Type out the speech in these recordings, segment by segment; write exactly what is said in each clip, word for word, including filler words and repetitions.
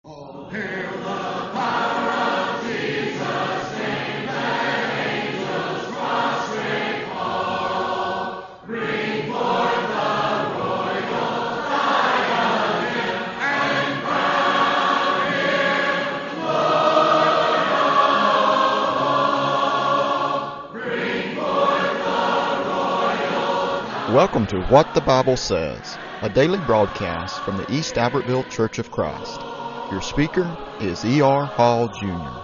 Oh, hail the power of Jesus' name, let angels prostrate fall. Bring forth the royal diadem and crown him Lord of all. Bring forth the royal diadem. Welcome to What the Bible Says, a daily broadcast from the East Albertville Church of Christ. Your speaker is E R Hall, Junior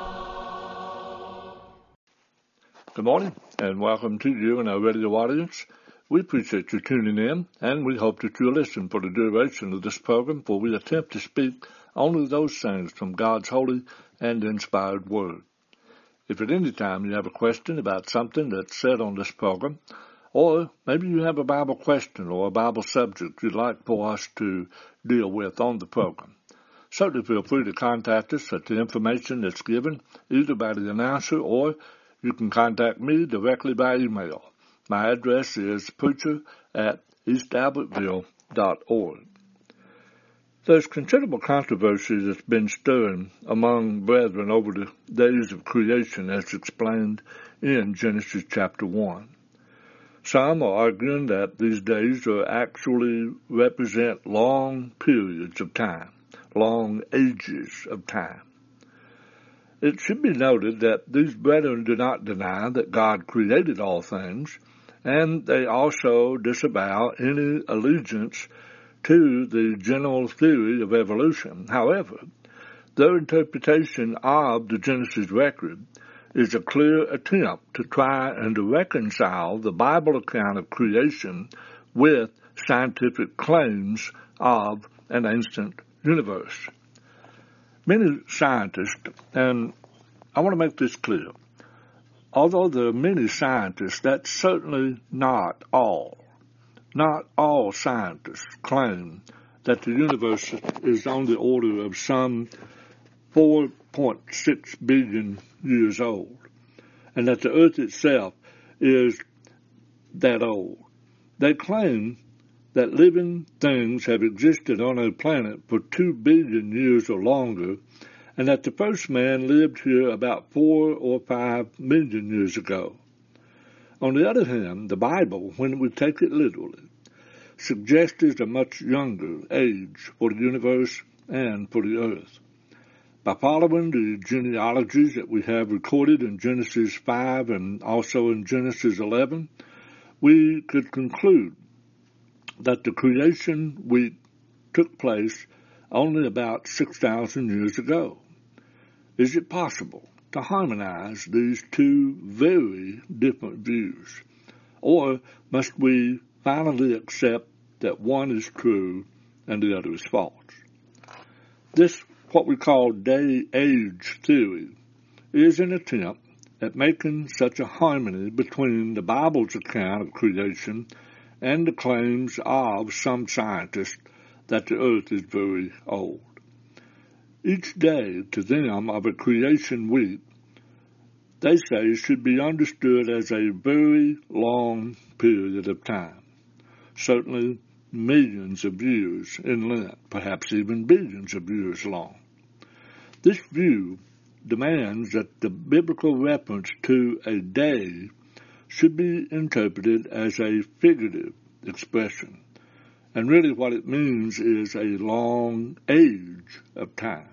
Good morning, and welcome to you and our radio audience. We appreciate you tuning in, and we hope that you'll listen for the duration of this program, for we attempt to speak only those things from God's holy and inspired Word. If at any time you have a question about something that's said on this program, or maybe you have a Bible question or a Bible subject you'd like for us to deal with on the program, certainly feel free to contact us at the information that's given, either by the announcer or you can contact me directly by email. My address is preacher at east albertville dot org. There's considerable controversy that's been stirring among brethren over the days of creation as explained in Genesis chapter one. Some are arguing that these days are actually represent long periods of time, long ages of time. It should be noted that these brethren do not deny that God created all things, and they also disavow any allegiance to the general theory of evolution. However, their interpretation of the Genesis record is a clear attempt to try and to reconcile the Bible account of creation with scientific claims of an ancient universe. Many scientists, and I want to make this clear, although there are many scientists, that's certainly not all. Not all scientists claim that the universe is on the order of some four point six billion years old, and that the earth itself is that old. They claim that living things have existed on our planet for two billion years or longer, and that the first man lived here about four or five million years ago. On the other hand, the Bible, when we take it literally, suggests a much younger age for the universe and for the earth. By following the genealogies that we have recorded in Genesis five and also in Genesis eleven, we could conclude that the creation week took place only about six thousand years ago. Is it possible to harmonize these two very different views? Or must we finally accept that one is true and the other is false? This, what we call day-age theory, is an attempt at making such a harmony between the Bible's account of creation and the claims of some scientists that the earth is very old. Each day to them of a creation week, they say, should be understood as a very long period of time, certainly millions of years in length, perhaps even billions of years long. This view demands that the biblical reference to a day should be interpreted as a figurative expression, and really what it means is a long age of time.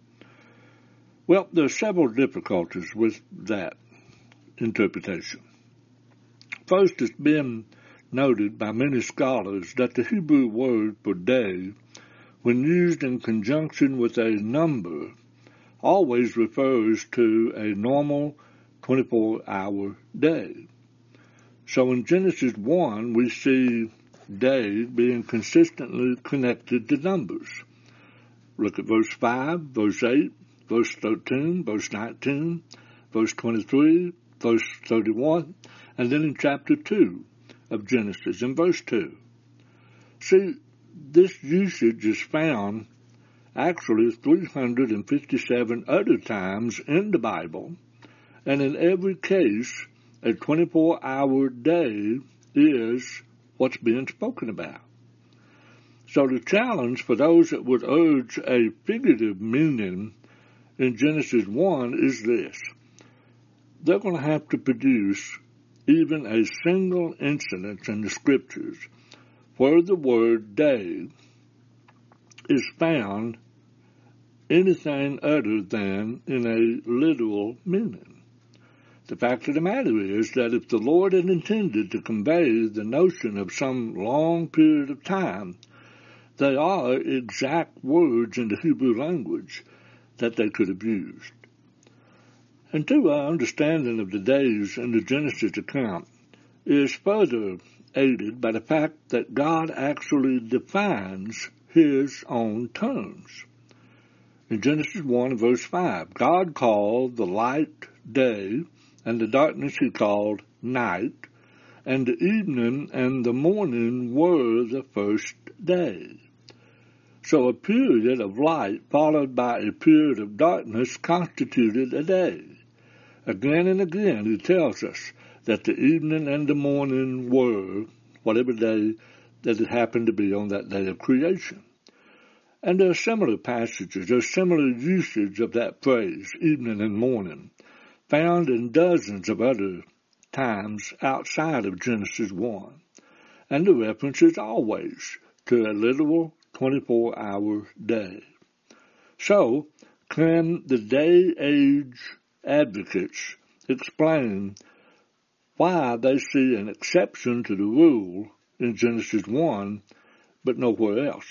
Well, there are several difficulties with that interpretation. First, it's been noted by many scholars that the Hebrew word for day, when used in conjunction with a number, always refers to a normal twenty-four hour day. So in Genesis one, we see day being consistently connected to numbers. Look at verse five, verse eight, verse thirteen, verse nineteen, verse twenty-three, verse thirty-one, and then in chapter two of Genesis, in verse two. See, this usage is found actually three hundred fifty-seven other times in the Bible, and in every case, a twenty-four hour day is what's being spoken about. So the challenge for those that would urge a figurative meaning in Genesis one is this. They're going to have to produce even a single incident in the Scriptures where the word day is found anything other than in a literal meaning. The fact of the matter is that if the Lord had intended to convey the notion of some long period of time, they are exact words in the Hebrew language that they could have used. And two, our understanding of the days in the Genesis account is further aided by the fact that God actually defines his own terms. In Genesis one, verse five, God called the light day, and the darkness he called night, and the evening and the morning were the first day. So a period of light followed by a period of darkness constituted a day. Again and again he tells us that the evening and the morning were whatever day that it happened to be on that day of creation. And there are similar passages, there are similar usage of that phrase, evening and morning, found in dozens of other times outside of Genesis one. And the reference is always to a literal twenty-four hour day. So, can the day-age advocates explain why they see an exception to the rule in Genesis one, but nowhere else?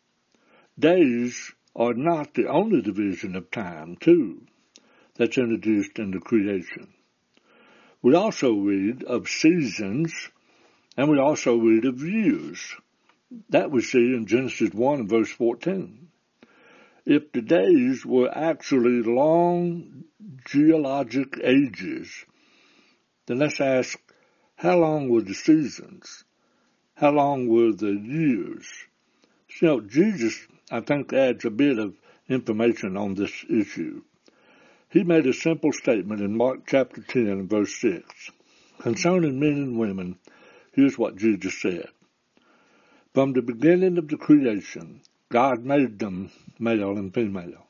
Days are not the only division of time, too, that's introduced in the creation. We also read of seasons, and we also read of years. That we see in Genesis one and verse fourteen. If the days were actually long geologic ages, then let's ask, how long were the seasons? How long were the years? You know, Jesus, I think, adds a bit of information on this issue. He made a simple statement in Mark chapter ten and verse six. Concerning men and women, here's what Jesus said. From the beginning of the creation, God made them male and female.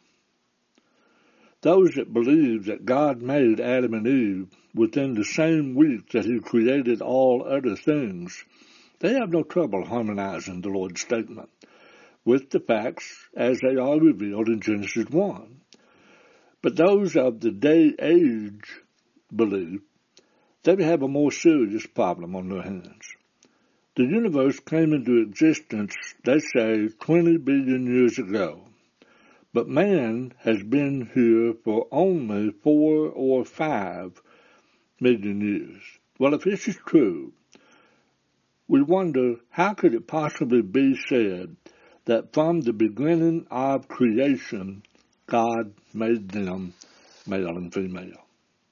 Those that believe that God made Adam and Eve within the same week that he created all other things, they have no trouble harmonizing the Lord's statement with the facts as they are revealed in Genesis one. But those of the day-age belief, they have a more serious problem on their hands. The universe came into existence, they say, twenty billion years ago. But man has been here for only four or five million years. Well, if this is true, we wonder how could it possibly be said that from the beginning of creation, God made them male and female.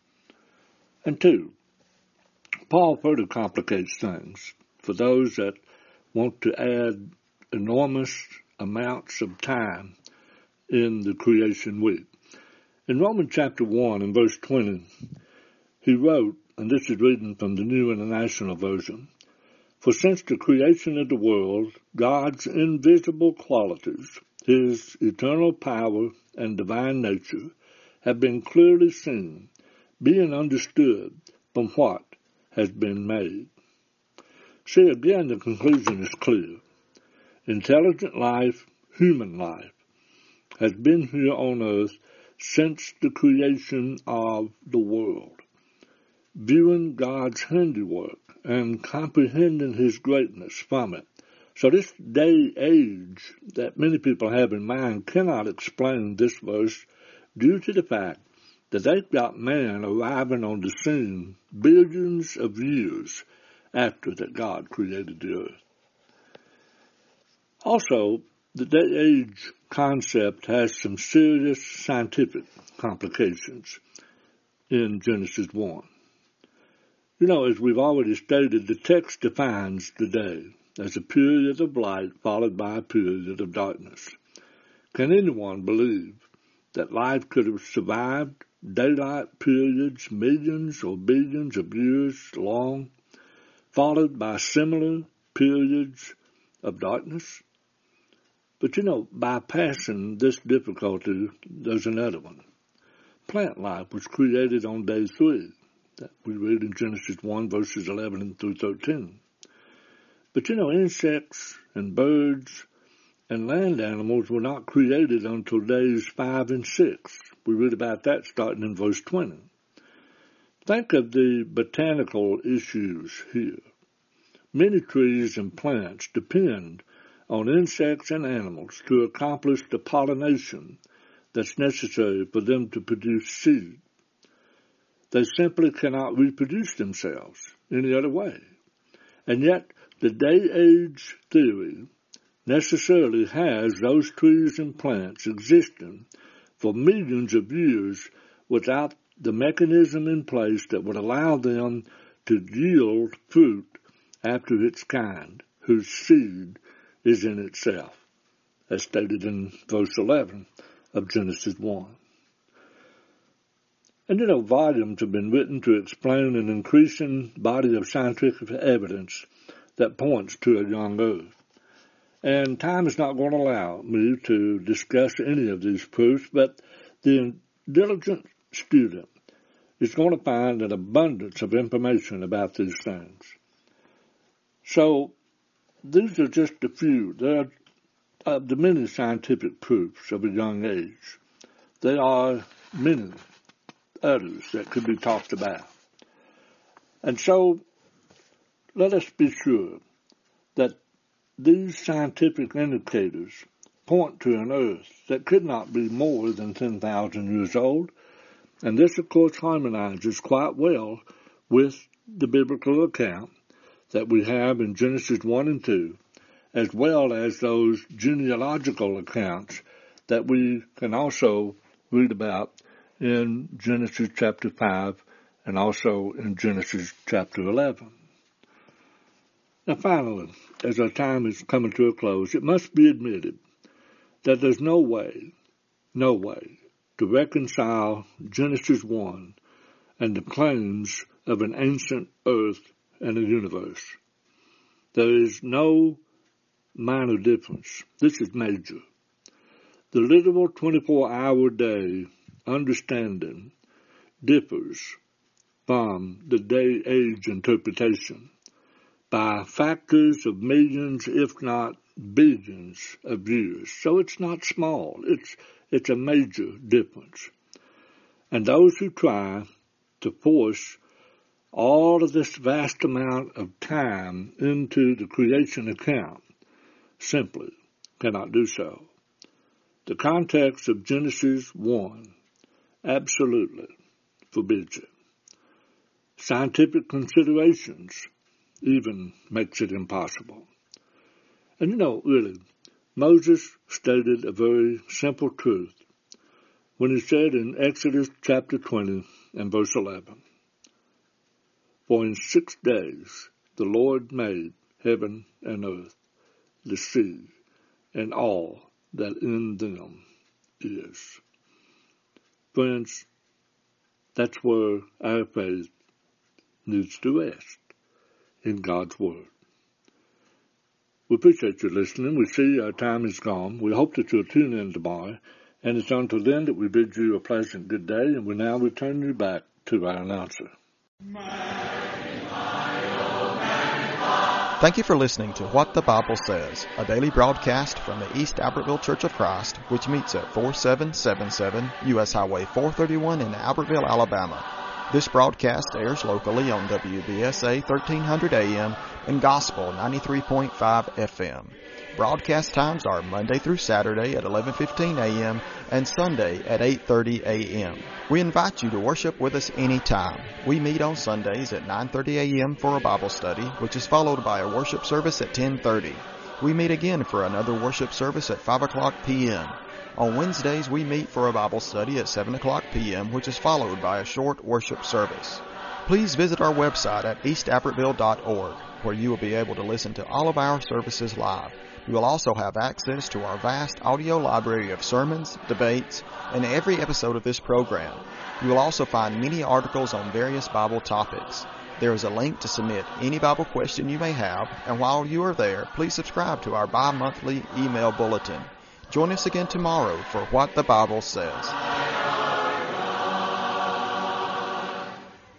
And two, Paul further complicates things for those that want to add enormous amounts of time in the creation week. In Romans chapter one and verse twenty, he wrote, and this is reading from the New International Version, for since the creation of the world, God's invisible qualities, his eternal power and divine nature, have been clearly seen, being understood from what has been made. See, again, the conclusion is clear. Intelligent life, human life, has been here on earth since the creation of the world. Viewing God's handiwork and comprehending his greatness from it. So this day age that many people have in mind cannot explain this verse due to the fact that they've got man arriving on the scene billions of years after that God created the earth. Also, the day age concept has some serious scientific complications in Genesis one. You know, as we've already stated, the text defines the day as a period of light followed by a period of darkness. Can anyone believe that life could have survived daylight periods millions or billions of years long, followed by similar periods of darkness? But you know, bypassing this difficulty, there's another one. Plant life was created on day three. That we read in Genesis one, verses eleven through thirteen. But you know, insects and birds and land animals were not created until days five and six. We read about that starting in verse twenty. Think of the botanical issues here. Many trees and plants depend on insects and animals to accomplish the pollination that's necessary for them to produce seed. They simply cannot reproduce themselves any other way. And yet, the day-age theory necessarily has those trees and plants existing for millions of years without the mechanism in place that would allow them to yield fruit after its kind, whose seed is in itself, as stated in verse eleven of Genesis one. And you know, volumes have been written to explain an increasing body of scientific evidence that points to a young earth. And time is not going to allow me to discuss any of these proofs, but the diligent student is going to find an abundance of information about these things. So, these are just a few. There are of the many scientific proofs of a young age. There are many others that could be talked about. And so, let us be sure that these scientific indicators point to an earth that could not be more than ten thousand years old, and this, of course, harmonizes quite well with the biblical account that we have in Genesis one and two, as well as those genealogical accounts that we can also read about in Genesis chapter five and also in Genesis chapter eleven. Now finally, as our time is coming to a close, it must be admitted that there's no way, no way to reconcile Genesis one and the claims of an ancient earth and a universe. There is no minor difference. This is major. The literal twenty-four hour day understanding differs from the day-age interpretation by factors of millions, if not billions of years. So it's not small. It's, it's a major difference. And those who try to force all of this vast amount of time into the creation account simply cannot do so. The context of Genesis one absolutely forbids it. Scientific considerations even makes it impossible. And you know, really, Moses stated a very simple truth when he said in Exodus chapter twenty and verse eleven, "For in six days the Lord made heaven and earth, the sea, and all that in them is." Friends, that's where our faith needs to rest, in God's Word. We appreciate you listening. We see our time is gone. We hope that you'll tune in tomorrow. And it's until then that we bid you a pleasant good day, and we now return you back to our announcer. Thank you for listening to What the Bible Says, a daily broadcast from the East Albertville Church of Christ, which meets at forty-seven seventy-seven U S Highway four thirty-one in Albertville, Alabama. This broadcast airs locally on W B S A thirteen hundred A M and Gospel ninety-three point five F M. Broadcast times are Monday through Saturday at eleven fifteen A M and Sunday at eight thirty A M. We invite you to worship with us anytime. We meet on Sundays at nine thirty A M for a Bible study, which is followed by a worship service at ten thirty. We meet again for another worship service at five o'clock P M On Wednesdays, we meet for a Bible study at seven o'clock P M, which is followed by a short worship service. Please visit our website at east albertville dot org, where you will be able to listen to all of our services live. You will also have access to our vast audio library of sermons, debates, and every episode of this program. You will also find many articles on various Bible topics. There is a link to submit any Bible question you may have, and while you are there, please subscribe to our bi-monthly email bulletin. Join us again tomorrow for What the Bible Says.